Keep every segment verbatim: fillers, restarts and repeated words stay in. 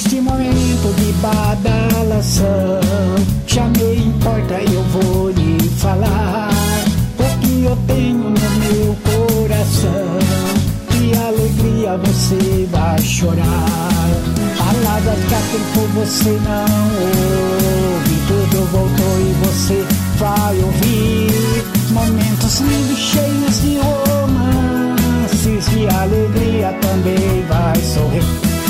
Neste momento de badalação, já nem importa, eu vou lhe falar o que eu tenho no meu coração. Que alegria você vai chorar. Palavras que há tempo você não ouve, tudo voltou e você vai ouvir. Momentos lindos, cheios de romances, de alegria também vai sorrir.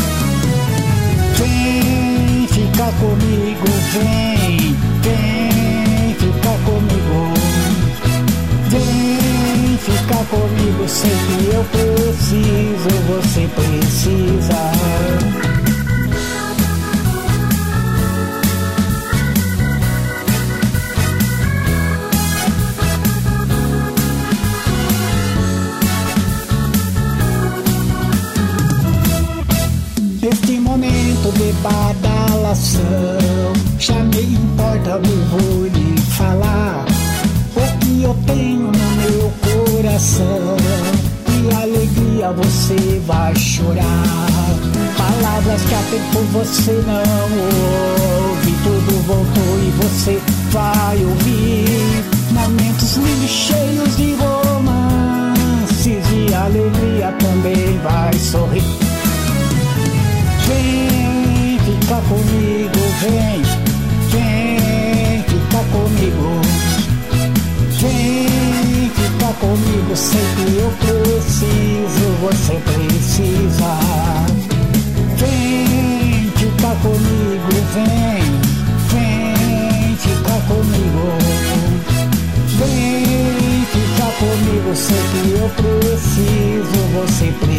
Vem ficar comigo, vem, vem ficar comigo. Vem ficar comigo, sei que eu preciso, você precisa. Neste momento de badalação, já nem importa, eu vou lhe falar o que eu tenho no meu coração. Que alegria você vai chorar. Palavras que há tempo você não ouve, tudo voltou e você vai ouvir. Momentos lindos, cheios de romances, de alegria também vai sorrir. Vem ficar comigo, vem, vem ficar comigo. Vem ficar comigo, sei que eu preciso, você precisa. Vem ficar comigo, vem, vem ficar comigo. Vem ficar comigo, sei que eu preciso, você precisa.